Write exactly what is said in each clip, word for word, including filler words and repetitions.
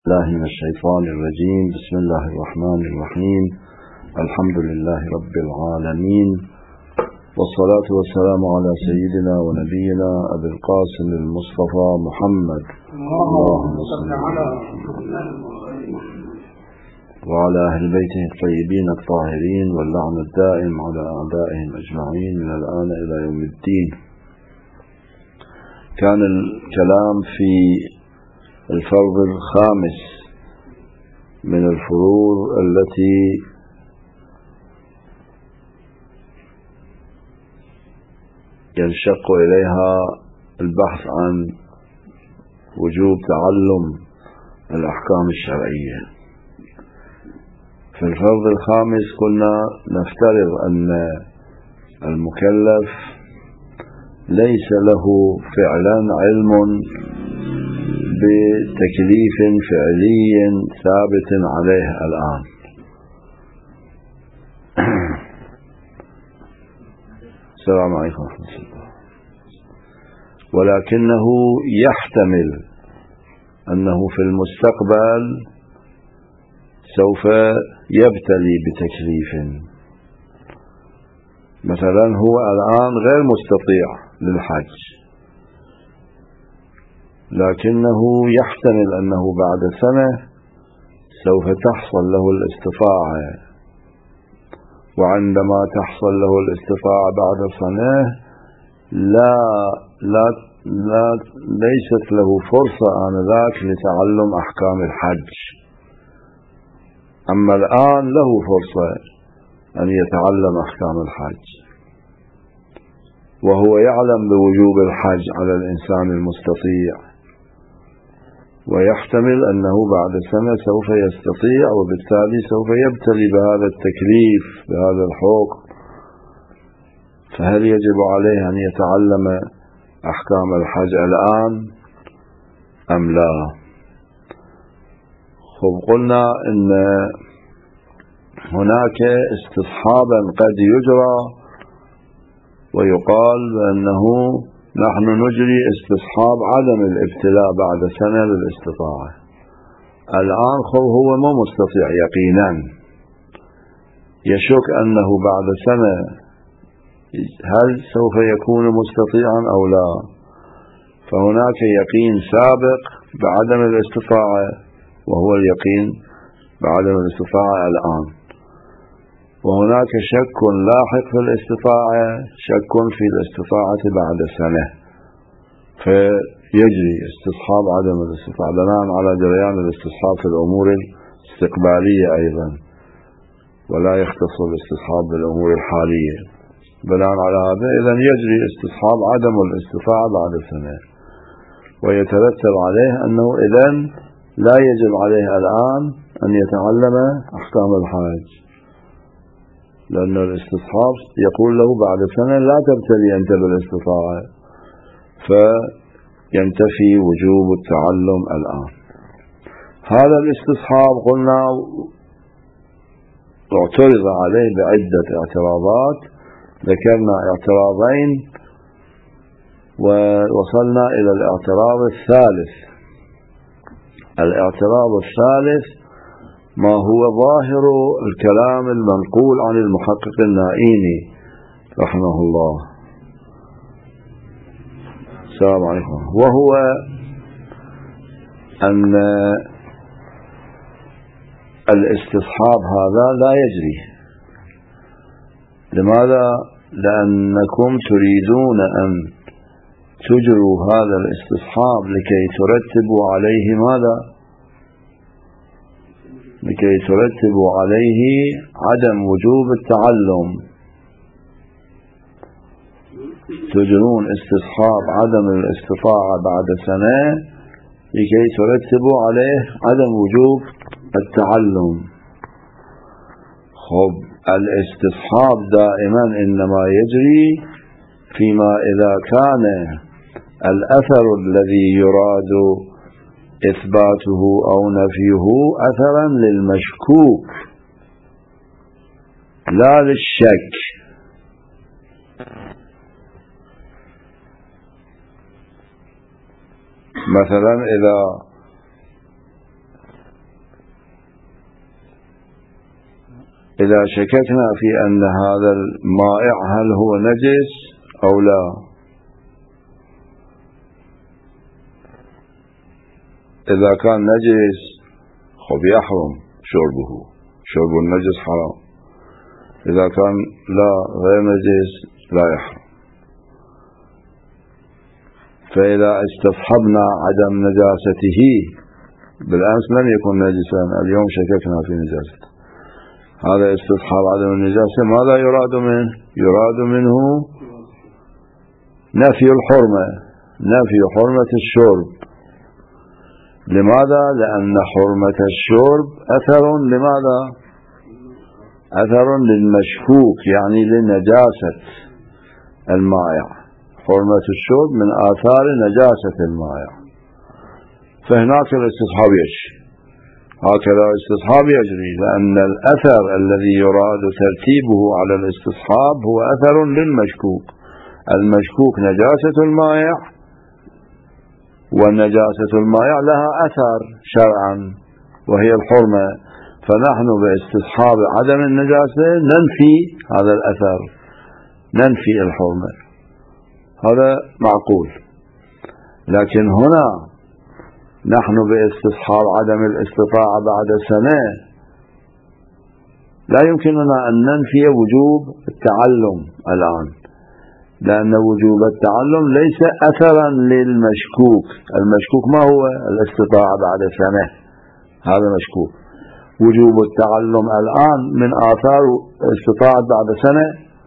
الله من الشيطان الرجيم. بسم الله الرحمن الرحيم. الحمد لله رب العالمين، والصلاة والسلام على سيدنا ونبينا أبي القاسم المصطفى محمد اللهم صل على وعلى أهل بيته الطيبين الطاهرين، واللعن الدائم على أعدائهم أجمعين من الآن إلى يوم الدين. كان الكلام في الفرض الخامس من الفروض التي ينشق إليها البحث عن وجوب تعلم الأحكام الشرعية. في الفرض الخامس كنا نفترض أن المكلف ليس له فعلا علم بتكليف فعلي ثابت عليه الآن، السلام عليكم ورحمة الله، ولكنه يحتمل أنه في المستقبل سوف يبتلي بتكليف. مثلا هو الآن غير مستطيع للحج، لكنه يحتمل أنه بعد سنة سوف تحصل له الاستطاعة، وعندما تحصل له الاستطاعة بعد سنة لا لا لا ليست له فرصة آنذاك لتعلم أحكام الحج. أما الآن له فرصة أن يتعلم أحكام الحج، وهو يعلم بوجوب الحج على الإنسان المستطيع، ويحتمل أنه بعد سنة سوف يستطيع، وبالتالي سوف يبتلي بهذا التكليف بهذا الحكم. فهل يجب عليه أن يتعلم أحكام الحج الآن أم لا؟ خب قلنا إن هناك استصحابا قد يجرى، ويقال بأنه نحن نجري استصحاب عدم الابتلاء بعد سنة للاستطاعة. الآن هو ما مستطيع يقينا، يشك أنه بعد سنة هل سوف يكون مستطيعا أو لا. فهناك يقين سابق بعدم الاستطاعة، وهو اليقين بعدم الاستطاعة الآن، وهناك شك لاحق في الاستطاعة، شك في الاستطاعة بعد سنة، فيجري استصحاب عدم الاستطاعة بناء على جريان الاستصحاب في الأمور الاستقبالية أيضا، ولا يختص الاستصحاب بالأمور الحالية. بناء على هذا إذن يجري استصحاب عدم الاستطاعة بعد سنة، ويترتب عليه أنه إذن لا يجب عليه الآن أن يتعلم أحكام الحج، لأن الاستصحاب يقول له بعد سنة لا تبتلي أنت بالاستطاعة، فينتفي وجوب التعلم الآن. هذا الاستصحاب قلنا اعترض عليه بعدة اعتراضات، ذكرنا اعتراضين ووصلنا إلى الاعتراض الثالث. الاعتراض الثالث ما هو ظاهر الكلام المنقول عن المحقق النائيني رحمه الله، السلام عليكم، وهو أن الاستصحاب هذا لا يجري. لماذا؟ لأنكم تريدون أن تجروا هذا الاستصحاب لكي ترتبوا عليه ماذا؟ لكي ترتبوا عليه عدم وجوب التعلم. تجرون استصحاب عدم الاستطاعة بعد سنة لكي ترتبوا عليه عدم وجوب التعلم. خب الاستصحاب دائما إنما يجري فيما إذا كان الأثر الذي يراد إثباته أو نفيه أثرا للمشكوك لا للشك. مثلا إذا إذا شككنا في أن هذا المائع هل هو نجس أو لا، إذا كان نجس خب يحرم شربه، شرب النجس حرام. إذا كان لا غير نجس لا يحرم. فإذا استصحبنا عدم نجاسته، بالأمس لم يكن نجسا اليوم شككنا في نجاسته، هذا استصحاب عدم النجاسة ماذا يراد منه؟ يراد منه نفي الحرمة، نفي حرمة الشرب. لماذا؟ لأن حرمة الشرب أثر لماذا؟ أثر للمشكوك، يعني لنجاسة المائع. حرمة الشرب من آثار نجاسة المائع، فهناك الاستصحاب يجري، هكذا استصحاب يجري، لأن الأثر الذي يراد ترتيبه على الاستصحاب هو أثر للمشكوك. المشكوك نجاسة المائع، والنجاسة المائع لها أثر شرعا وهي الحرمة، فنحن باستصحاب عدم النجاسة ننفي هذا الأثر، ننفي الحرمة، هذا معقول. لكن هنا نحن باستصحاب عدم الاستطاعة بعد سنة لا يمكننا أن ننفي وجوب التعلم الآن، لأن وجوب التعلم ليس أثرا للمشكوك. المشكوك ما هو؟ الاستطاعة بعد سنة، هذا مشكوك. وجوب التعلم الآن من آثار استطاعة بعد سنة؟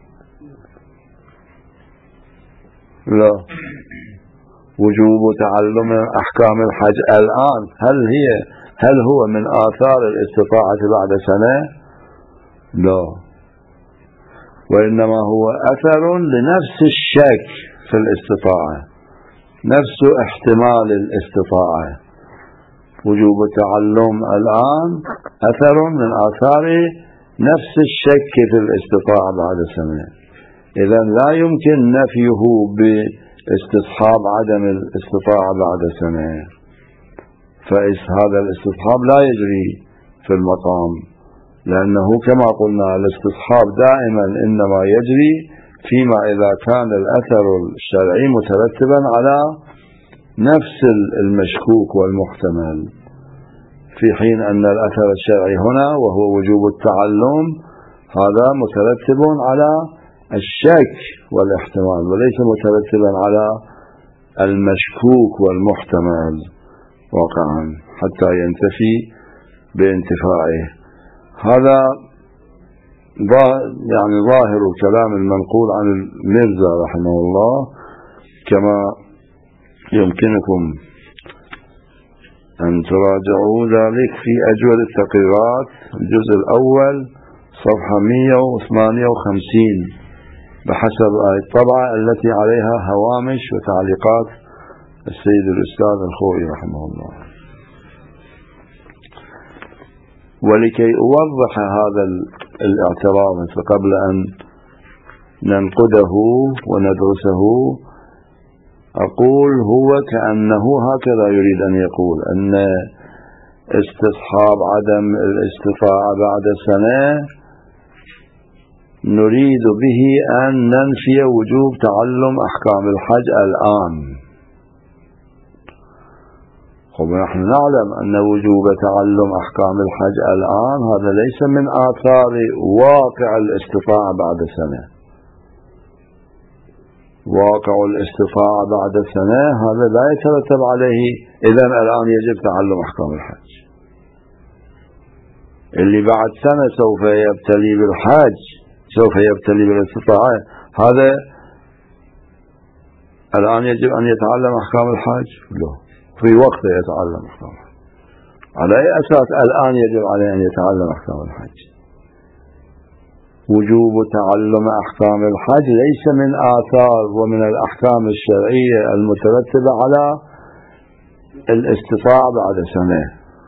لا. وجوب تعلم أحكام الحج الآن هل هي هل هو من آثار الاستطاعة بعد سنة؟ لا، وإنما هو أثر لنفس الشك في الاستطاعة، نفس احتمال الاستطاعة. وجوب التعلم الآن أثر من آثار نفس الشك في الاستطاعة بعد سنة، إذن لا يمكن نفيه باستصحاب عدم الاستطاعة بعد سنة، فهذا الاستصحاب لا يجري في المقام، لأنه كما قلنا الاستصحاب دائما إنما يجري فيما إذا كان الأثر الشرعي مترتبا على نفس المشكوك والمحتمل، في حين أن الأثر الشرعي هنا وهو وجوب التعلم هذا مترتب على الشك والاحتمال وليس مترتبا على المشكوك والمحتمل واقعا حتى ينتفي بانتفاعه. هذا يعني ظاهر الكلام المنقول عن المرزا رحمه الله، كما يمكنكم أن تراجعوا ذلك في أجود التقريرات الجزء الأول صفحة مئة وثمانية وخمسين بحسب الطبعة التي عليها هوامش وتعليقات السيد الأستاذ الخوئي رحمه الله. ولكي أوضح هذا الاعتراض قبل أن ننقده وندرسه، أقول هو كأنه هكذا يريد أن يقول أن استصحاب عدم الاستطاعة بعد سنة نريد به أن ننفي وجوب تعلم أحكام الحج الآن. ونحن نعلم أن وجوب تعلم أحكام الحج الآن هذا ليس من آثار واقع الاستطاعة بعد سنة. واقع الاستطاعة بعد سنة هذا لا يترتب عليه إذن الآن يجب تعلم أحكام الحج. اللي بعد سنة سوف يبتلي بالحج سوف يبتلي بالاستطاعة هذا الآن يجب أن يتعلم أحكام الحج؟ لا، في وقت يتعلم أحكام الحج. على أي أساس الآن يجب عليه أن يتعلم أحكام الحج؟ وجوب تعلم أحكام الحج ليس من آثار ومن الأحكام الشرعية المترتبة على الاستطاعة بعد سنة،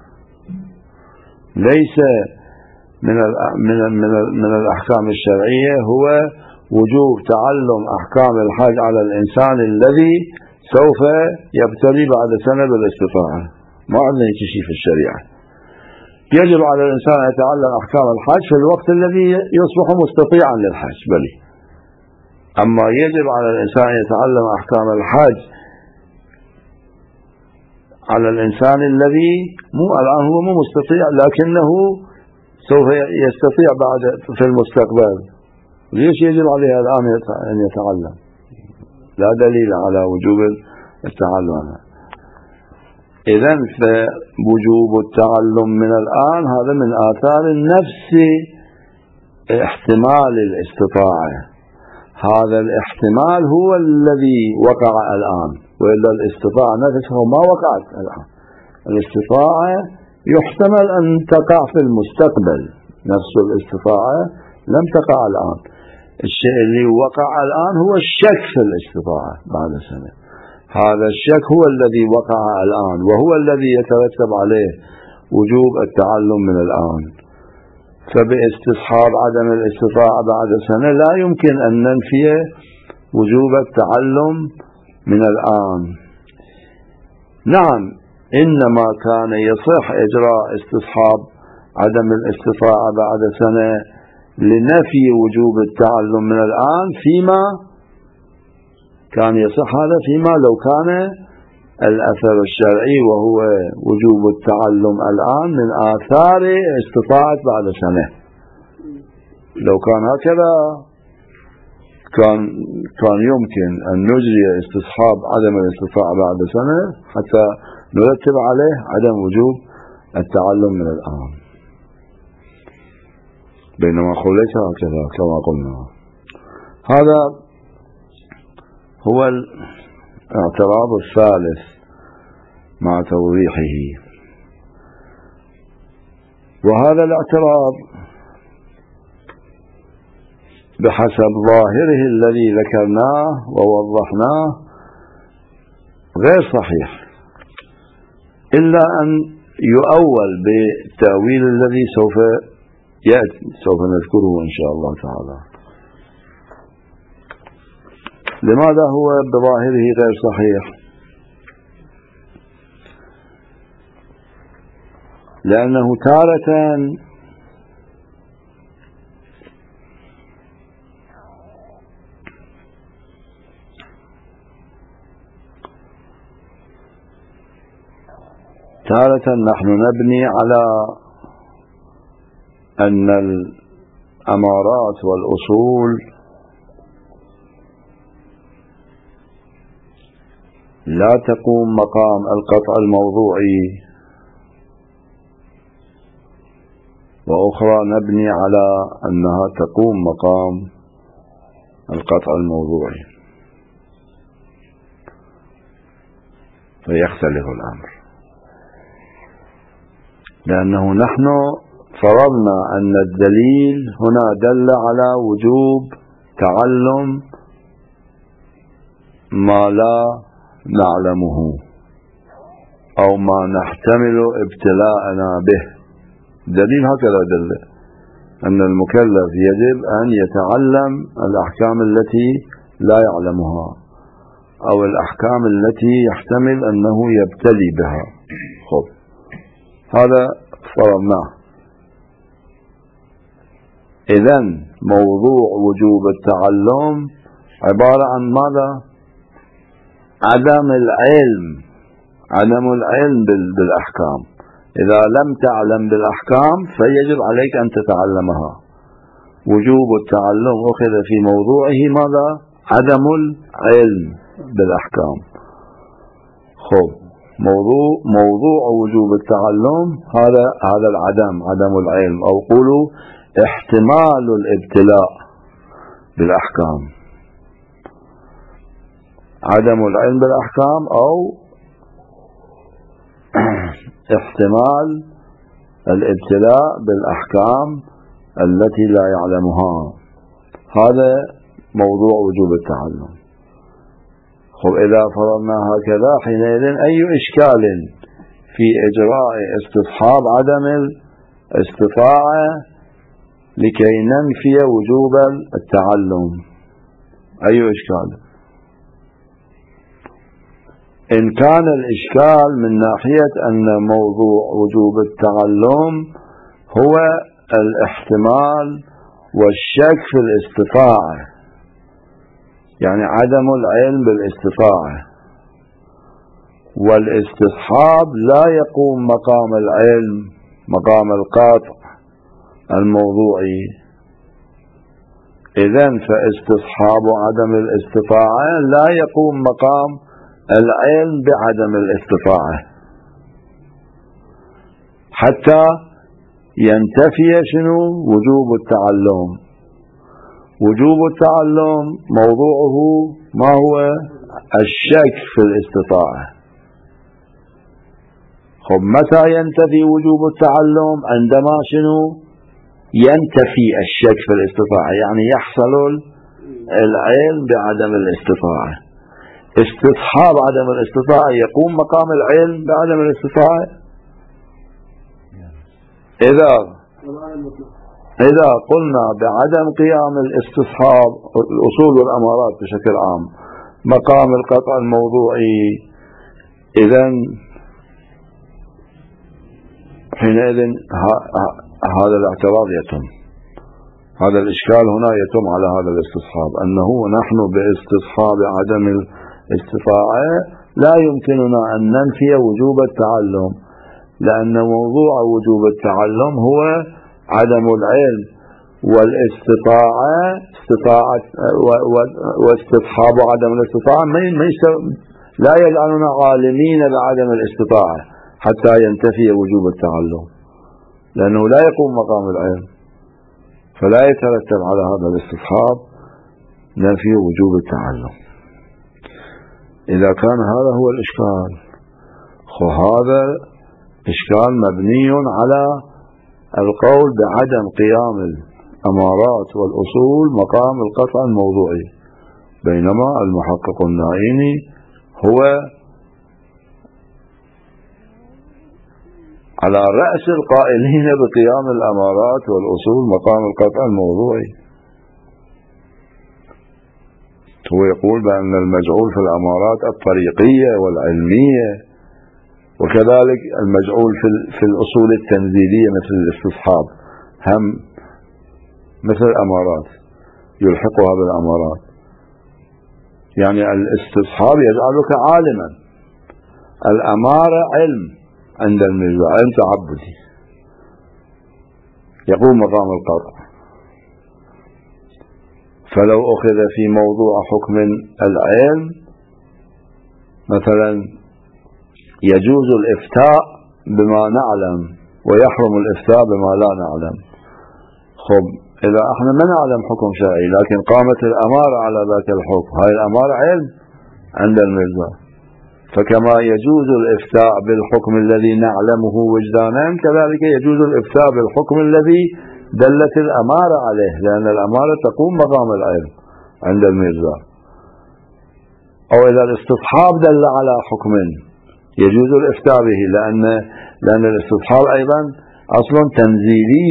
ليس من من من من الأحكام الشرعية هو وجوب تعلم أحكام الحج على الإنسان الذي سوف يبتلي بعد سنة بالاستطاعة. ما عندنا شيء في الشريعة. يجب على الإنسان أن يتعلم أحكام الحج في الوقت الذي يصبح مستطيعا للحج بلي. أما يجب على الإنسان أن يتعلم أحكام الحج على الإنسان الذي مو الآن هو مو مستطيع لكنه سوف يستطيع بعد في المستقبل. ليش يجب عليه الآن أن يتعلم؟ لا دليل على وجوب التعلم. إذن فوجوب التعلم من الآن هذا من آثار النفس احتمال الاستطاعة. هذا الاحتمال هو الذي وقع الآن، وإلا الاستطاعة نفسها ما وقعت الآن. الاستطاعة يحتمل أن تقع في المستقبل، نفس الاستطاعة لم تقع الآن. الشيء اللي وقع الآن هو الشك في الاستطاعة بعد سنة. هذا الشك هو الذي وقع الآن، وهو الذي يترتب عليه وجوب التعلم من الآن. فباستصحاب عدم الاستطاعة بعد سنة لا يمكن أن ننفي وجوب التعلم من الآن. نعم، إنما كان يصح إجراء استصحاب عدم الاستطاعة بعد سنة لنفي وجوب التعلم من الآن، فيما كان يصح هذا فيما لو كان الأثر الشرعي وهو وجوب التعلم الآن من آثار استطاعة بعد سنة. لو كان هكذا كان كان يمكن أن نجري استصحاب عدم الاستطاعة بعد سنة حتى نرتب عليه عدم وجوب التعلم من الآن، بينما ليس هكذا كما قلنا. هذا هو الاعتراض الثالث مع توضيحه. وهذا الاعتراض بحسب ظاهره الذي ذكرناه ووضحناه غير صحيح، إلا أن يؤول بالتأويل الذي سوف يأتي سوف نذكره إن شاء الله تعالى. لماذا هو بظاهره غير صحيح؟ لأنه تارة تارة نحن نبني على أن الأمارات والأصول لا تقوم مقام القطع الموضوعي، وأخرى نبني على أنها تقوم مقام القطع الموضوعي، فيختلف الأمر. لأنه نحن فرضنا أن الدليل هنا دل على وجوب تعلم ما لا نعلمه أو ما نحتمل ابتلاءنا به. دليل هكذا دل أن المكلف يجب أن يتعلم الأحكام التي لا يعلمها أو الأحكام التي يحتمل أنه يبتلي بها. خب، هذا فرضناه. إذن موضوع وجوب التعلم عبارة عن ماذا؟ عدم العلم عدم العلم بالأحكام. إذا لم تعلم بالأحكام فيجب عليك أن تتعلمها. وجوب التعلم أخذ في موضوعه ماذا؟ عدم العلم بالأحكام. خب، موضوع موضوع وجوب التعلم هذا هذا العدم عدم العلم، أو قولوا احتمال الابتلاء بالأحكام. عدم العلم بالأحكام أو احتمال الابتلاء بالأحكام التي لا يعلمها، هذا موضوع وجوب التعلم. خب، إذا فرضنا هكذا حينئذ أي إشكال في إجراء استصحاب عدم الاستطاعة لكي ننفي وجوب التعلم؟ أي إشكال؟ إن كان الإشكال من ناحية أن موضوع وجوب التعلم هو الاحتمال والشك في الاستطاعة، يعني عدم العلم بالاستطاعة، والاستصحاب لا يقوم مقام العلم، مقام القاطع الموضوعي. إذن فاستصحاب عدم الاستطاعة لا يقوم مقام العلم بعدم الاستطاعة حتى ينتفي شنو؟ وجوب التعلم. وجوب التعلم موضوعه ما هو؟ الشك في الاستطاعة. خب متى ينتفي وجوب التعلم؟ عندما شنو؟ ينتفي الشك في الاستطاعة، يعني يحصل العلم بعدم الاستطاعة. استصحاب عدم الاستطاعة يقوم مقام العلم بعدم الاستطاعة. إذا إذا قلنا بعدم قيام الاستصحاب الأصول والأمارات بشكل عام مقام القطع الموضوعي، إذن حينئذ هذا الاعتراض يتم، هذا الإشكال هنا يتم على هذا الاستصحاب، أنه نحن باستصحاب عدم الاستطاعة لا يمكننا أن ننفي وجوب التعلم، لأن موضوع وجوب التعلم هو عدم العلم، والاستطاعة استطاعة واستصحاب عدم الاستطاعة لا يجعلنا عالمين بعدم الاستطاعة حتى ينتفي وجوب التعلم، لأنه لا يقوم مقام العلم، فلا يترتب على هذا الاستصحاب نفي وجوب التعلم. إذا كان هذا هو الإشكال، فهذا إشكال مبني على القول بعدم قيام الأمارات والأصول مقام القطع الموضوعي، بينما المحقق النائيني هو على رأس القائلين بقيام الأمارات والأصول مقام القطع الموضوعي. هو يقول بأن المجعول في الأمارات الطريقية والعلمية، وكذلك المجعول في الأصول التنزيلية مثل الاستصحاب هم مثل الأمارات يلحقها بالأمارات، يعني الاستصحاب يجعلك عالما، الأمارة علم عند المرجع، علم تعبدي يقوم مقام القطع. فلو أخذ في موضوع حكم العلم مثلا يجوز الإفتاء بما نعلم ويحرم الإفتاء بما لا نعلم، خب إذا احنا ما نعلم حكم شرعي لكن قامت الأمارة على ذاك الحكم، هاي الأمارة علم عند المرجع، فكما يجوز الإفتاء بالحكم الذي نعلمه وجدانا كذلك يجوز الإفتاء بالحكم الذي دلت الأمارة عليه، لأن الأمارة تقوم مقام العلم عند المرجع. أو إذا الاستصحاب دل على حكم يجوز الإفتاء به، لأن لأن الاستصحاب أيضا أصل تنزيلي.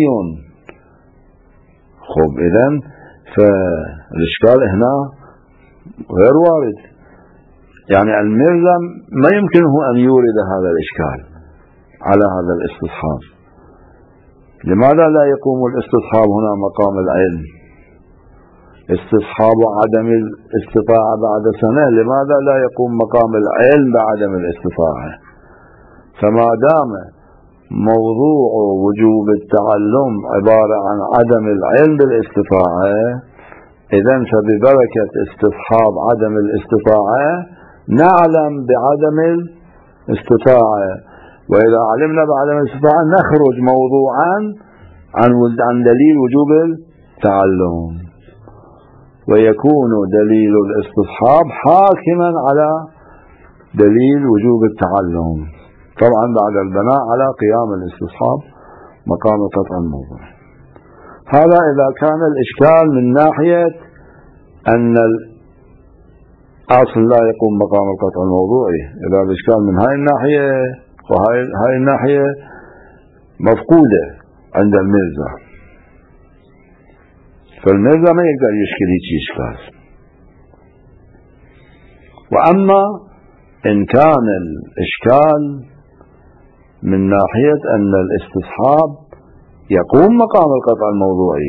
خب إذن فالإشكال هنا غير وارد، يعني المرجع ما يمكنه أن يورد هذا الإشكال على هذا الاستصحاب. لماذا لا يقوم الاستصحاب هنا مقام العلم؟ استصحاب عدم الاستطاعة بعد سنة، لماذا لا يقوم مقام العلم بعدم الاستطاعة؟ فما دام موضوع وجوب التعلم عبارة عن عدم العلم بالاستطاعة، إذن فببركة استصحاب عدم الاستطاعة نعلم بعدم الاستطاعة، وإذا علمنا بعدم الاستطاعة نخرج موضوعا عن عن دليل وجوب التعلم، ويكون دليل الاستصحاب حاكما على دليل وجوب التعلم، طبعا بعد البناء على قيام الاستصحاب مقام قطع الموضوع. هذا إذا كان الإشكال من ناحية أن الأصل لا يقوم مقام القطع الموضوعي، إذا الإشكال من هاي الناحية، وهاي هاي الناحية مفقودة عند المرجع، فالمرجع ما يقدر يشكل هيك إشكال. وأما إن كان الإشكال من ناحية أن الاستصحاب يقوم مقام القطع الموضوعي،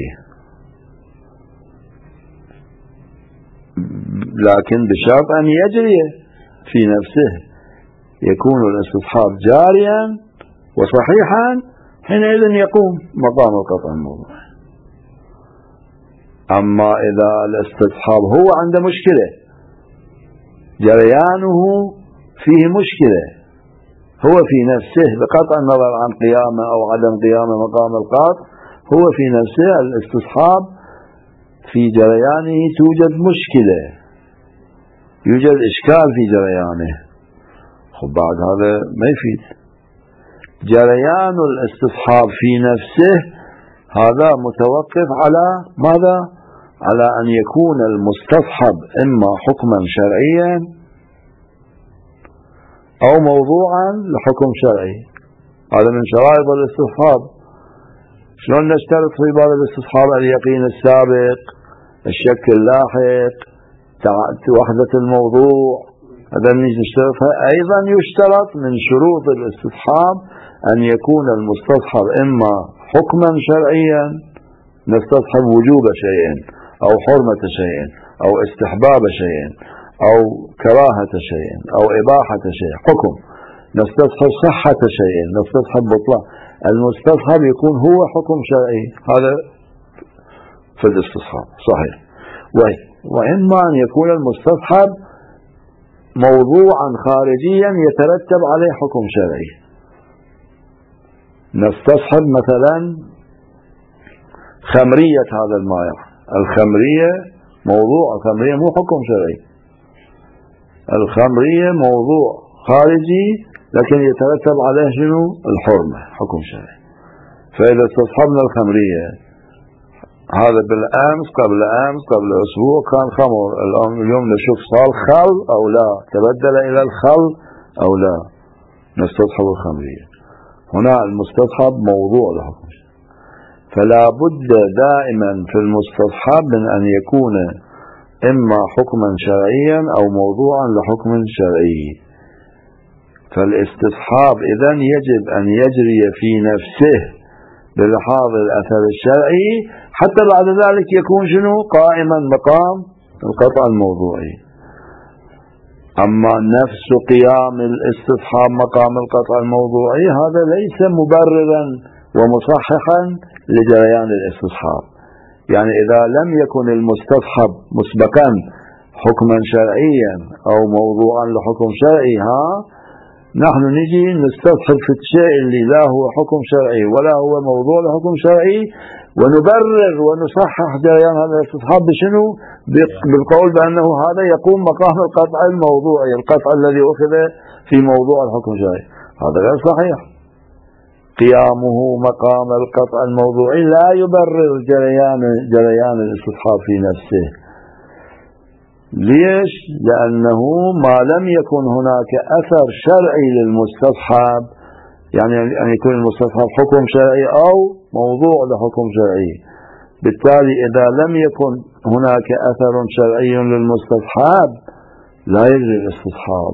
لكن بشرط أن يجري في نفسه، يكون الاستصحاب جاريا وصحيحا، حينئذ يقوم مقام القطع الموضوعي. أما إذا الاستصحاب هو عنده مشكلة، جريانه فيه مشكلة، هو في نفسه بقطع النظر عن قيامه أو عدم قيامه مقام القطع، هو في نفسه الاستصحاب في جريانه توجد مشكلة، يوجد إشكال في جريانه. خب بعد هذا ما يفيد. جريان الاستصحاب في نفسه هذا متوقف على ماذا؟ على أن يكون المستصحب إما حكما شرعيا أو موضوعا لحكم شرعي. هذا من شرائط الاستصحاب. شلون نشترط في باب الاستصحاب؟ اليقين السابق، الشك اللاحق، وحدة الموضوع، هذا نشترطها. أيضا يشترط من شروط الاستصحاب أن يكون المستصحب إما حكما شرعيا، نستصحب وجوب شيء أو حرمة شيء أو استحباب شيء أو كراهة شيء أو إباحة شيء، حكم. نستصحب صحة شيء، نستصحب بطلان. المستصحب يكون هو حكم شرعي، هذا في الاستصحاب صحيح. وإما أن يكون المستصحب موضوعا خارجيا يترتب عليه حكم شرعي. نستصحب مثلا خمرية هذا المائع، الخمرية موضوع، الخمرية مو حكم شرعي، الخمرية موضوع خارجي لكن يترتب عليه شنو؟ الحرمة، حكم شرعي. فإذا استصحبنا الخمرية، هذا بالأمس قبل أمس قبل أسبوع كان خمر، اليوم نشوف صار خل أو لا، تبدل إلى الخل أو لا، نستصحب الخمرية. هنا المستصحب موضوع لحكم شرعي. فلا بد دائما في المستصحب من أن يكون إما حكما شرعيا أو موضوعا لحكم شرعي. فالاستصحاب إذن يجب أن يجري في نفسه بلحاظ الأثر الشرعي، حتى بعد ذلك يكون شنو؟ قائما مقام القطع الموضوعي. أما نفس قيام الاستصحاب مقام القطع الموضوعي هذا ليس مبررا ومصححا لجريان الاستصحاب. يعني إذا لم يكن المستصحب مسبقا حكما شرعيا أو موضوعا لحكم شرعي، ها نحن نجي نستصحب في الشيء اللي لا هو حكم شرعي ولا هو موضوع لحكم شرعي، ونبرر ونصحح جريان هذا الاستصحاب بشنو؟ بالقول بأنه هذا يقوم مقام القطع الموضوعي، القطع الذي أخذ في موضوع الحكم الشرعي. هذا غير صحيح. قيامه مقام القطع الموضوعي لا يبرر جريان جريان الاستصحاب في نفسه. ليش؟ لأنه ما لم يكن هناك أثر شرعي للمستصحب، يعني أن يكون المستصحب حكم شرعي أو موضوع لحكم شرعي. بالتالي إذا لم يكن هناك أثر شرعي للمستصحب لا يجري الاستصحاب.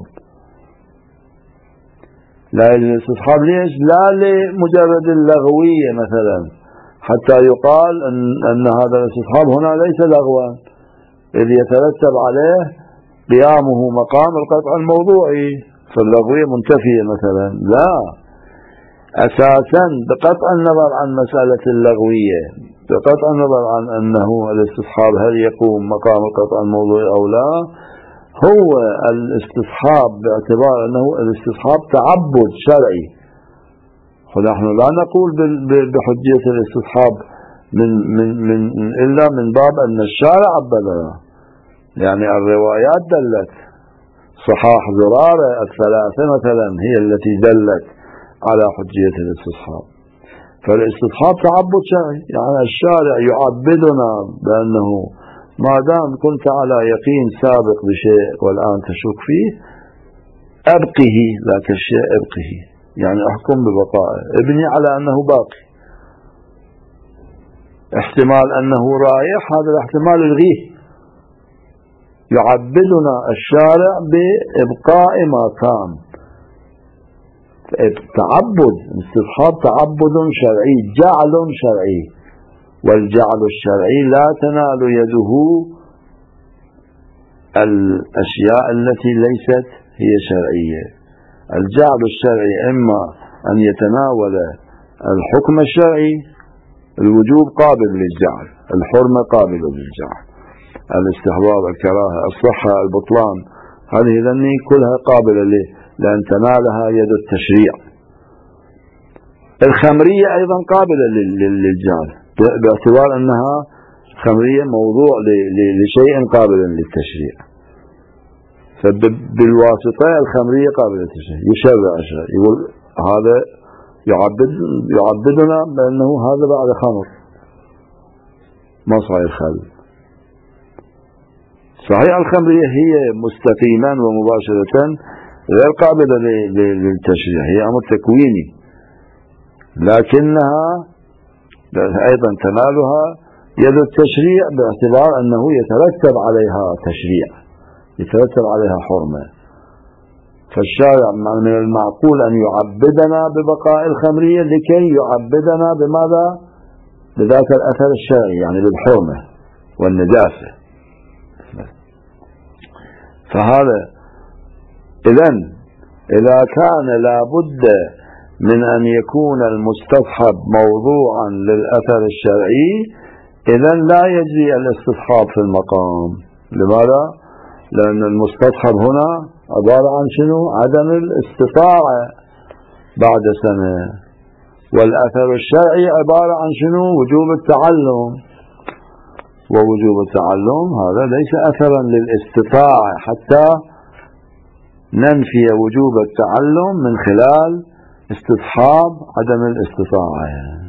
لا يجري الاستصحاب. ليش؟ لا لمجرد اللغوية مثلا، حتى يقال أن, أن هذا الاستصحاب هنا ليس لغوا، إذ يترتب عليه قيامه مقام القطع الموضوعي، فاللغوية منتفية مثلا. لا، أساسا بقطع النظر عن مسألة اللغوية، بقطع النظر عن أنه الاستصحاب هل يقوم مقام القطع الموضوعي أو لا، هو الاستصحاب باعتبار أنه الاستصحاب تعبد شرعي. ونحن لا نقول بحجية الاستصحاب من من من إلا من باب أن الشارع عبدنا، يعني الروايات دلت، صحاح زرارة الثلاثة مثلا هي التي دلت على حجية الاستصحاب. فالاستصحاب تعبد شرعي، يعني الشارع يعبدنا بأنه ما دام كنت على يقين سابق بشيء والآن تشك فيه، أبقه ذاك الشيء، أبقه يعني أحكم ببقائه، ابني على أنه باقي. احتمال أنه رايح، هذا الاحتمال الغيه، يعبدنا الشارع بإبقاء ما كان. تعبد استصحاب تعبد شرعي، جعل شرعي، والجعل الشرعي لا تنال يده الأشياء التي ليست هي شرعية. الجعل الشرعي إما أن يتناول الحكم الشرعي، الوجوب قابل للجعل، الحرمة قابلة للجعل، الاستحباب، الكراهة، الصحة، البطلان، هذه ذني كلها قابلة لأن تنالها يد التشريع. الخمرية أيضا قابلة للجعل باعتبار أنها خمرية موضوع لشيء قابل للتشريع، فبالواسطة الخمرية قابلة للتشريع، يشرع الشرع، يقول هذا يعبد يعبدنا بأنه هذا بعد خمر ما صاير خل. صحيح الخمرية هي مستقيما ومباشرة غير قابلة للتشريع، هي أمر تكويني، لكنها أيضا تنالها يد التشريع باعتبار أنه يترتب عليها تشريع، يترتب عليها حرمة. فالشارع من المعقول أن يعبدنا ببقاء الخمرية لكي يعبدنا بماذا؟ بذاك الأثر الشرعي، يعني بالحرمة والنجاسة. فهذا إذن إذا كان لابد من أن يكون المستصحب موضوعا للأثر الشرعي، إذن لا يجري الاستصحاب في المقام. لماذا؟ لأن المستصحب هنا عبارة عن شنو؟ عدم الاستطاعة بعد سنة، والأثر الشرعي عبارة عن شنو؟ وجوب التعلم، ووجوب التعلم هذا ليس أثرا للاستطاعة حتى ننفي وجوب التعلم من خلال استصحاب عدم الاستطاعة.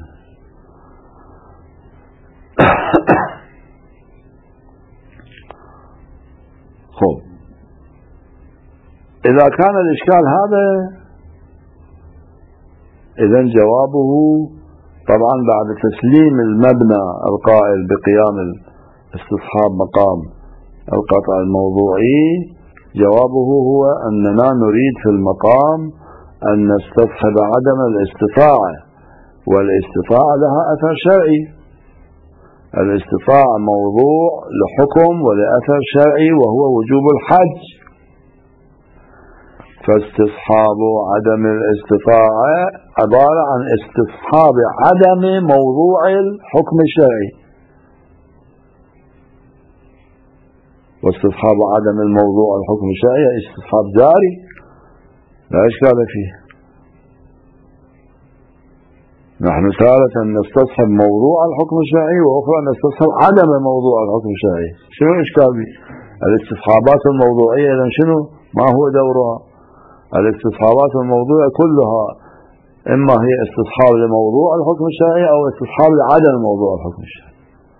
خب، إذا كان الإشكال هذا إذن جوابه طبعا بعد تسليم المبنى القائل بقيام الاستصحاب مقام القطع الموضوعي، جوابه هو أننا نريد في المقام أن نستصحب عدم الاستطاعة، والاستطاعة لها أثر شرعي، الاستطاعة موضوع لحكم ولأثر شرعي وهو وجوب الحج. فاستصحاب عدم الاستطاعة عبارة عن استصحاب عدم موضوع الحكم الشرعي، واستصحاب عدم الموضوع الحكم الشرعي استصحاب جاري لا إشكال فيه. نحن تارة نستصحب موضوع الحكم الشرعي وأخرى نستصحب عدم موضوع الحكم الشرعي. شنو إشكال فيه؟ الاستصحابات الموضوعية إذن شنو؟ ما هو دورها؟ الاستصحابات الموضوعية كلها إما هي استصحاب لموضوع الحكم الشرعي أو استصحاب لعدم موضوع الحكم الشرعي،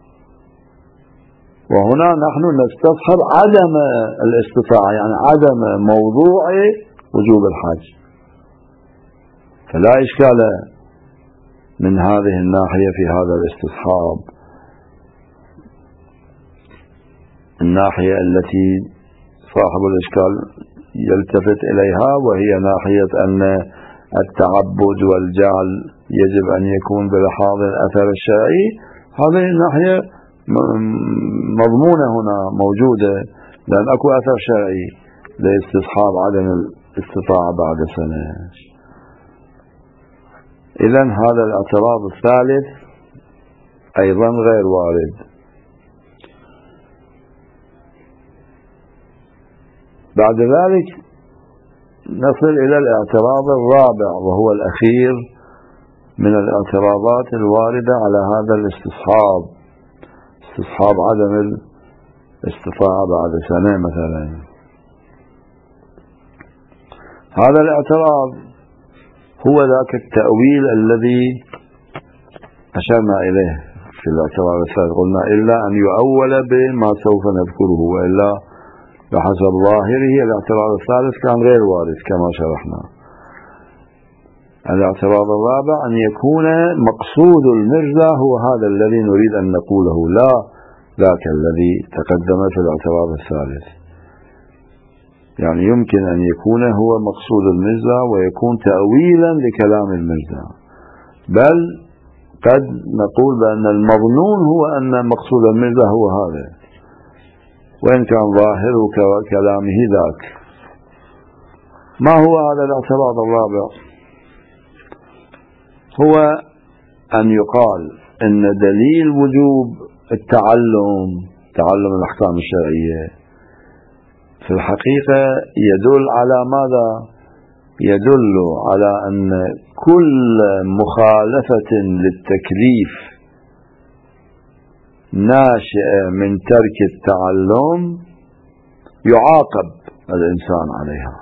وهنا نحن نستصحب عدم الاستطاعة، يعني عدم موضوع وجوب الحج. فلا إشكال من هذه الناحية في هذا الاستصحاب. الناحية التي صاحب الإشكال يلتفت إليها وهي ناحية أن التعبد والجعل يجب أن يكون بلحاظ الأثر الشرعي، هذه الناحية مضمونة هنا موجودة، لأن أكو أثر شرعي لاستصحاب عدم الاستطاعة بعد سنة. إذن هذا الاعتراض الثالث أيضا غير وارد. بعد ذلك نصل إلى الاعتراض الرابع وهو الأخير من الاعتراضات الواردة على هذا الاستصحاب، استصحاب عدم الاستطاعة بعد سنة مثلا. هذا الاعتراض هو ذاك التأويل الذي أشرنا إليه في الاعتراض الثالث، قلنا إلا أن يؤول بما سوف نذكره، وإلا بحسب ظاهره الاعتراض الثالث كان غير وارد كما شرحنا. الاعتراض الرابع أن يكون مقصود المرزا هو هذا الذي نريد أن نقوله، لا ذاك الذي تقدم في الاعتراض الثالث. يعني يمكن أن يكون هو مقصود المرزا ويكون تأويلا لكلام المرزا، بل قد نقول بأن المظنون هو أن مقصود المرزا هو هذا، وإن كان ظاهر كلامه ذاك. ما هو هذا الاعتراض الرابع؟ هو أن يقال أن دليل وجوب التعلم تعلم الأحكام الشرعية في الحقيقة يدل على ماذا؟ يدل على أن كل مخالفة للتكليف ناشئة من ترك التعلم يعاقب الإنسان عليها.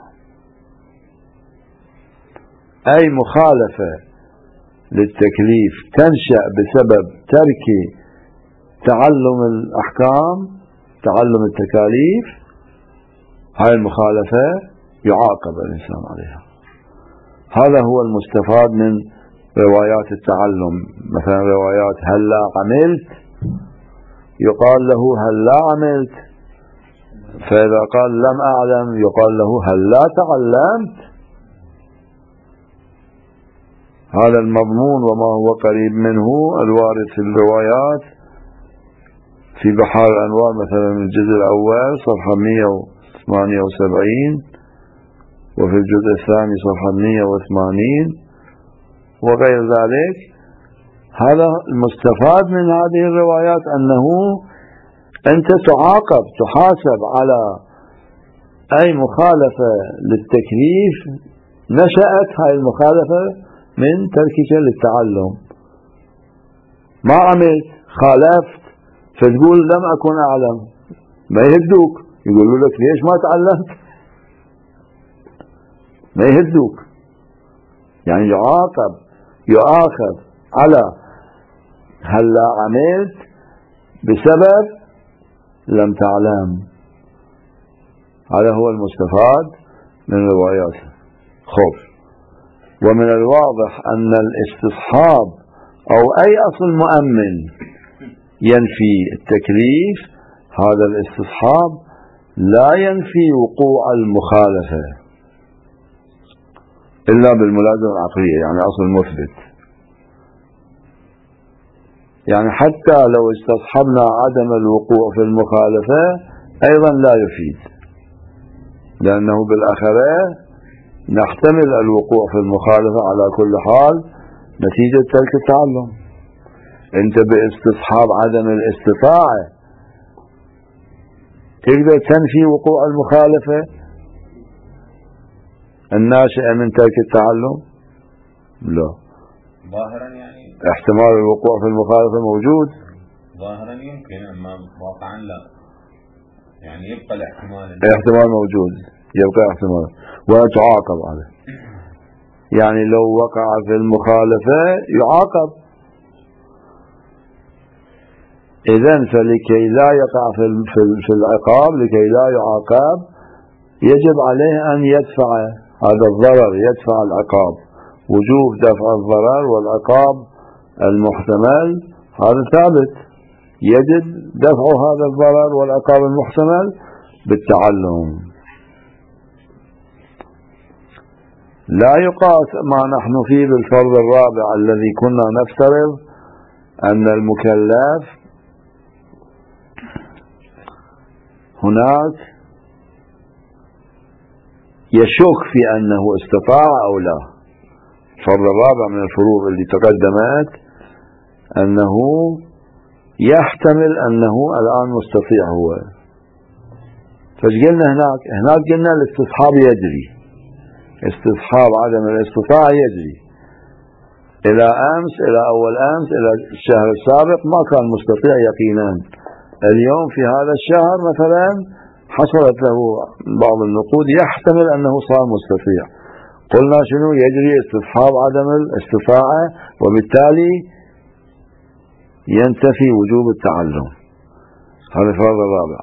أي مخالفة للتكليف تنشأ بسبب ترك تعلم الأحكام، تعلم التكاليف، هاي المخالفة يعاقب الإنسان عليها. هذا هو المستفاد من روايات التعلم. مثلا روايات هل لا عملت يقال له هل لا عملت، فإذا قال لم أعلم يقال له هل لا تعلمت. هذا المضمون وما هو قريب منه الوارد في الروايات في بحار الأنوار مثلا الجزء الأول صفحة مئة وثمانية وسبعين، وفي الجزء الثاني صفحة مئة وثمانين وغير ذلك. هذا المستفاد من هذه الروايات أنه أنت تعاقب تحاسب على أي مخالفة للتكليف نشأت هاي المخالفة من تركك للتعلم. ما عملت، خالفت، فتقول لم أكن أعلم، ما يهدوك، يقولوا لك ليش ما تعلمت، ما يهدوك. يعني يعاقب يؤاخذ على هل لا عملت بسبب لم تعلم. هذا هو المستفاد من الروايات. خوف. ومن الواضح أن الاستصحاب أو أي أصل مؤمن ينفي التكليف، هذا الاستصحاب لا ينفي وقوع المخالفة إلا بالملازمة العقلية، يعني أصل مثبت. يعني حتى لو استصحبنا عدم الوقوع في المخالفة أيضا لا يفيد، لأنه بالآخرة نحتمل الوقوع في المخالفة على كل حال نتيجة ترك التعلم. أنت باستصحاب عدم الاستطاعة تقدر تنفي وقوع المخالفة الناشئة من ترك التعلم؟ لا. ظاهرا يعني احتمال الوقوع في المخالفة موجود، ظاهرا يمكن، أما واقعا لا. يعني يبقى الاحتمال الاحتمال موجود، يبقى احتمال ويتعاقب عليه. يعني لو وقع في المخالفة يعاقب. إذن فلكي لا يقع في العقاب، لكي لا يعاقب، يجب عليه أن يدفع هذا الضرر، يدفع العقاب. وجوب دفع الضرر والعقاب المحتمل هذا ثابت، يجب دفع هذا الضرر والعقاب المحتمل بالتعلم. لا يقاس ما نحن فيه بالفرض الرابع الذي كنا نفترض أن المكلف هناك يشك في أنه استطاع أو لا. الفرض الرابع من الفروض اللي تقدمت أنه يحتمل أنه الآن مستطيع هو. فقلنا هناك هناك قلنا الاستصحاب يجري، استصحاب عدم الاستطاعة يجري. إلى أمس، إلى أول أمس، إلى الشهر السابق ما كان مستطيع يقينا. اليوم في هذا الشهر مثلا حصلت له بعض النقود يحتمل أنه صار مستطيع. قلنا شنو؟ يجري استصحاب عدم الاستطاعة، وبالتالي ينتفي وجوب التعلم. هذا الفرض الرابع.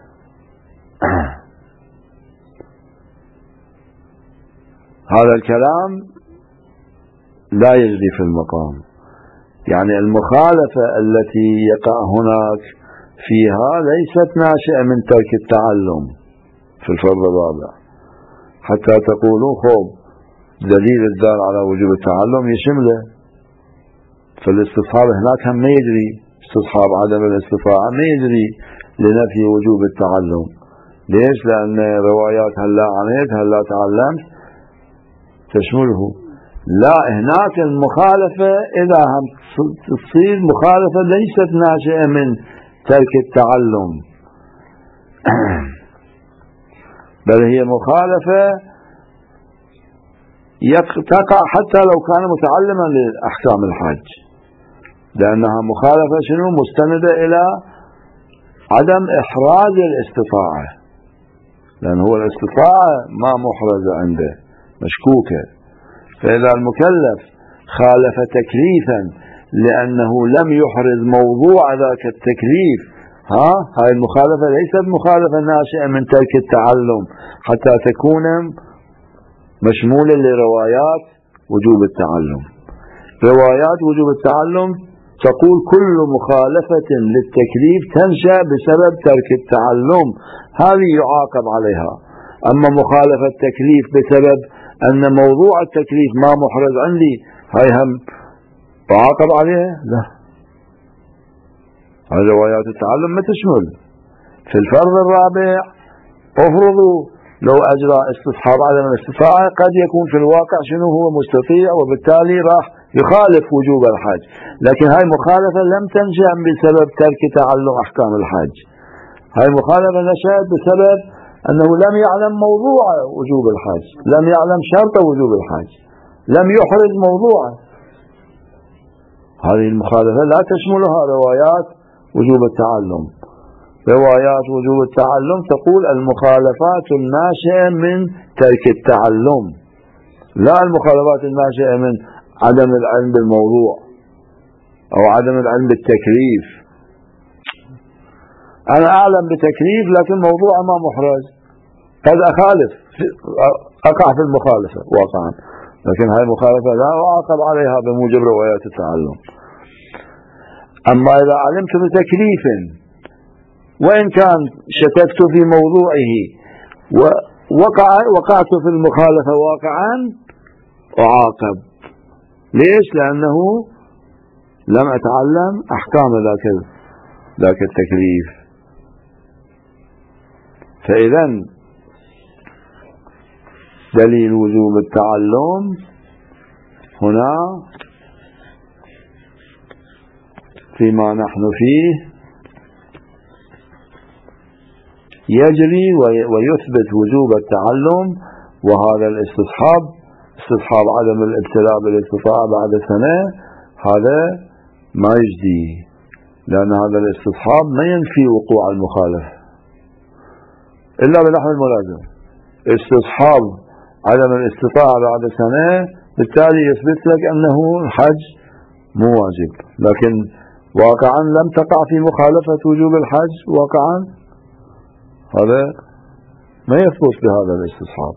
هذا الكلام لا يجري في المقام. يعني المخالفة التي يقع هناك فيها ليست ناشئة من ترك التعلم في الفرض الرابع، حتى تقولوا خوب دليل الدال على وجوب التعلم يشمله، فالاستصحاب هناك هم ما يدري، استصحاب عدم الاستطاعة ما يدري لنفي وجوب التعلم. ليش؟ لأن روايات هلا عملت هلا تعلمت تشمله. لا، هناك المخالفة إذا هم تصير مخالفة ليست ناشئة من ترك التعلم بل هي مخالفة تقع حتى لو كان متعلما لأحكام الحج، لأنها مخالفة شنو؟ مستندة إلى عدم إحراز الاستطاعة، لأن هو الاستطاعة ما محرزة عنده مشكوكة. فإذا المكلف خالف تكليفا لأنه لم يحرز موضوع ذاك التكليف، ها هاي المخالفة ليست مخالفة ناشئة من ترك التعلم حتى تكون مشمولة لروايات وجوب التعلم. روايات وجوب التعلم تقول كل مخالفة للتكليف تنشأ بسبب ترك التعلم، هذه يعاقب عليها. أما مخالفة التكليف بسبب أن موضوع التكليف ما محرز عندي، هاي هم يعاقب عليها؟ لا، هاي روايات التعلم ما تشمل. في الفرض الرابع افرضوا لو أجرى استصحاب عدم الاستطاعة، قد يكون في الواقع شنو هو مستطيع وبالتالي راح يخالف وجوب الحج، لكن هاي مخالفة لم تنشأ بسبب ترك تعلم أحكام الحج، هاي مخالفة نشأت بسبب أنه لم يعلم موضوع وجوب الحج، لم يعلم شرط وجوب الحج، لم يحرز موضوعه. هذه المخالفة لا تشملها روايات وجوب التعلم. روايات وجوب التعلم تقول المخالفات الناشئة من ترك التعلم، لا المخالفات الناشئة من عدم العلم بالموضوع أو عدم العلم بالتكليف. أنا أعلم بتكليف لكن موضوع ما محرز، قد أخالف أقع في المخالفة واقعا، لكن هاي المخالفة لا أعاقب عليها بموجب روايات التعلم. أما إذا علمت بتكليف وإن كان شككت في موضوعه ووقع وقعت في المخالفة واقعا أعاقب. ليش؟ لأنه لم أتعلم أحكام ذاك ذاك التكليف. فإذا دليل وجوب التعلم هنا فيما نحن فيه يجري ويثبت وجوب التعلم، وهذا الاستصحاب استصحاب عدم الابتلاء بالاستطاعة بعد سنة هذا ما يجدي، لأن هذا الاستصحاب ما ينفي وقوع المخالفة إلا بنحو الملازم. استصحاب عدم الاستطاعة بعد سنة بالتالي يثبت لك أنه الحج مو واجب، لكن واقعا لم تقع في مخالفة وجوب الحج واقعا، هذا ما يثبت بهذا الاستصحاب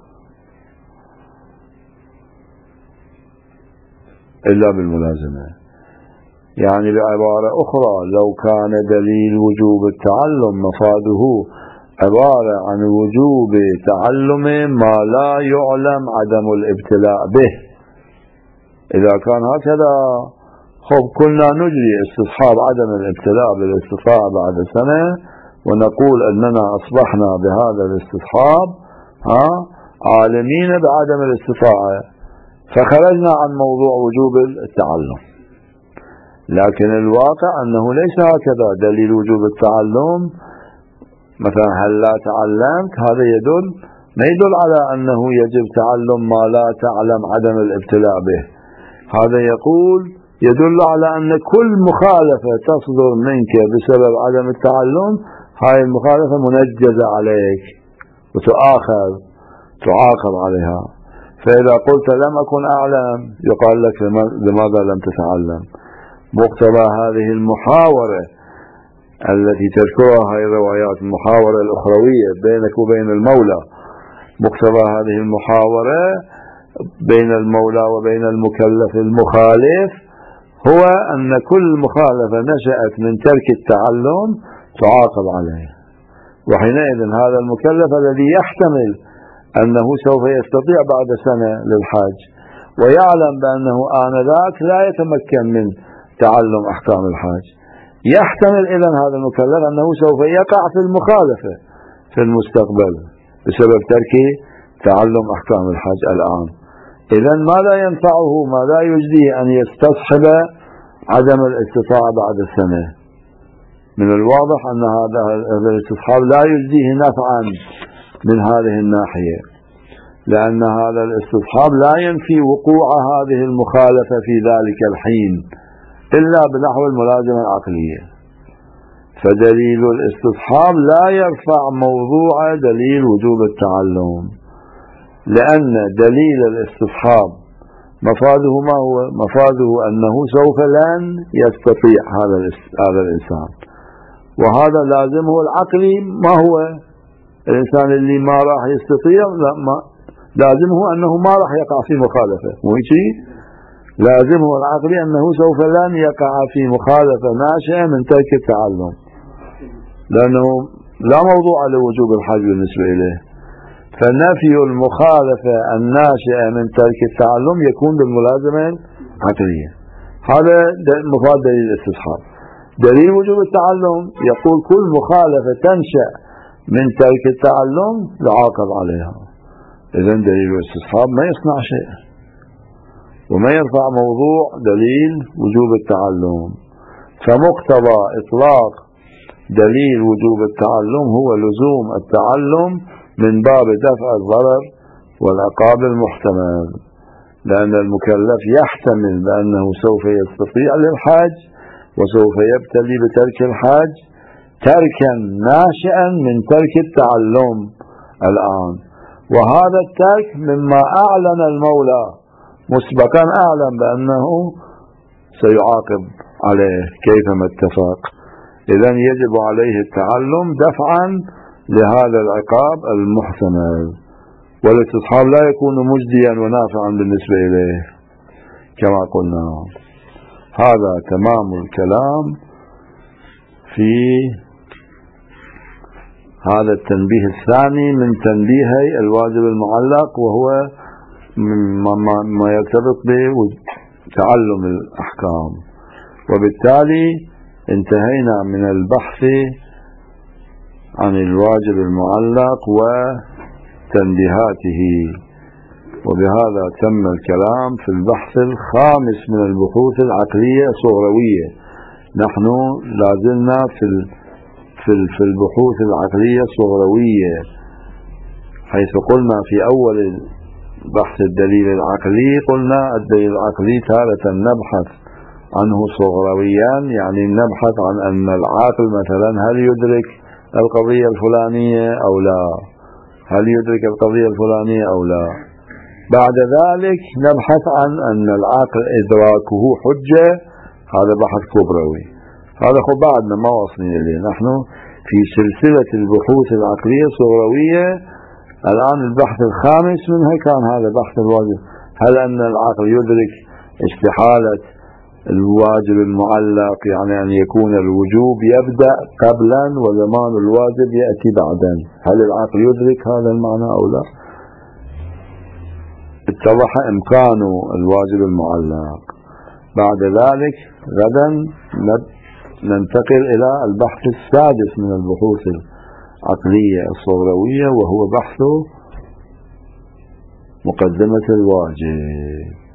إلا بالملازمة. يعني بعبارة أخرى لو كان دليل وجوب التعلم مفاده عبارة عن وجوب تعلم ما لا يعلم عدم الابتلاء به، إذا كان هكذا خب كنا نجري استصحاب عدم الابتلاء بالاستطاعة بعد سنة ونقول أننا أصبحنا بهذا الاستصحاب ها عالمين بعدم الاستطاعة فخرجنا عن موضوع وجوب التعلم. لكن الواقع أنه ليس هكذا. دليل وجوب التعلم مثلا هل لا تعلمت، هذا يدل ما يدل على أنه يجب تعلم ما لا تعلم عدم الابتلاء به، هذا يقول يدل على أن كل مخالفة تصدر منك بسبب عدم التعلم هاي المخالفة منجزة عليك وتؤاخذ تعاقب عليها. فإذا قلت لم أكن أعلم يقال لك لماذا لم تتعلم. مقتضى هذه المحاورة التي تذكرها هاي الروايات، المحاورة الأخروية بينك وبين المولى، مقتضى هذه المحاورة بين المولى وبين المكلف المخالف هو أن كل مخالفة نشأت من ترك التعلم تعاقب عليه، وحينئذ هذا المكلف الذي يحتمل أنه سوف يستطيع بعد سنة للحج ويعلم بأنه آنذاك لا يتمكن من تعلم أحكام الحج، يحتمل إذن هذا المكلف أنه سوف يقع في المخالفة في المستقبل بسبب ترك تعلم أحكام الحج الآن. إذن ماذا ينفعه، ماذا يجديه أن يستصحب عدم الاستطاعة بعد السنة؟ من الواضح أن هذا الاستصحاب لا يجديه نفعا من هذه الناحية، لأن هذا الاستصحاب لا ينفي وقوع هذه المخالفة في ذلك الحين إلا بنحو الملازمة العقلية. فدليل الاستصحاب لا يرفع موضوع دليل وجوب التعلم، لأن دليل الاستصحاب مفاده ما هو؟ مفاده أنه سوف لن يستطيع هذا هذا الإنسان، وهذا لازمه العقلي ما هو؟ الإنسان اللي ما راح يستطيع لا ما لازمه أنه ما راح يقع في مخالفة، مو شيء؟ لازمه العقلي أنه سوف لن يقع في مخالفة ناشئة من ترك التعلم، لأنه لا موضوع لوجوب الحج بالنسبة إليه. فنفي المخالفة الناشئة من ترك التعلم يكون بالملازمة العقلية. هذا مفاد دليل الاستصحاب. دليل وجوب التعلم يقول كل مخالفة تنشأ من ترك التعلم يعاقب عليها. إذن دليل الاستصحاب ما يصنع شيء وما يرفع موضوع دليل وجوب التعلم. فمقتضى إطلاق دليل وجوب التعلم هو لزوم التعلم من باب دفع الضرر والعقاب المحتمل، لأن المكلف يحتمل بأنه سوف يستطيع للحج وسوف يبتلي بترك الحج تركا ناشئا من ترك التعلم الآن، وهذا الترك مما أعلن المولى مسبقا أعلم بأنه سيعاقب عليه كيفما اتفق. إذن يجب عليه التعلم دفعا لهذا العقاب المحتمل، والاستصحاب لا يكون مجديا ونافعا بالنسبة إليه كما قلنا. هذا تمام الكلام في هذا التنبيه الثاني من تنبيهي الواجب المعلق، وهو ما يرتبط بتعلم الأحكام. وبالتالي انتهينا من البحث عن الواجب المعلق وتنبيهاته، وبهذا تم الكلام في البحث الخامس من البحوث العقلية الصغروية. نحن لازلنا في في البحوث العقلية الصغروية، حيث قلنا في أول بحث الدليل العقلي قلنا الدليل العقلي تارة نبحث عنه صغرويا، يعني نبحث عن أن العاقل مثلا هل يدرك القضية الفلانية أو لا، هل يدرك القضية الفلانية أو لا. بعد ذلك نبحث عن أن العاقل إدراكه حجة، هذا بحث كبروي. هذا خب بعدنا ما وصلنا إليه، نحن في سلسلة البحوث العقلية الصغروية. الآن البحث الخامس منها كان هذا بحث الواجب، هل أن العاقل يدرك استحالة الواجب المعلق، يعني أن يكون الوجوب يبدأ قبلا وزمان الواجب يأتي بعدا، هل العاقل يدرك هذا المعنى أو لا؟ اتضح إمكان الواجب المعلق. بعد ذلك غدا ننتقل إلى البحث السادس من البحوث العقلية الصغروية، وهو بحث مقدمة الواجب.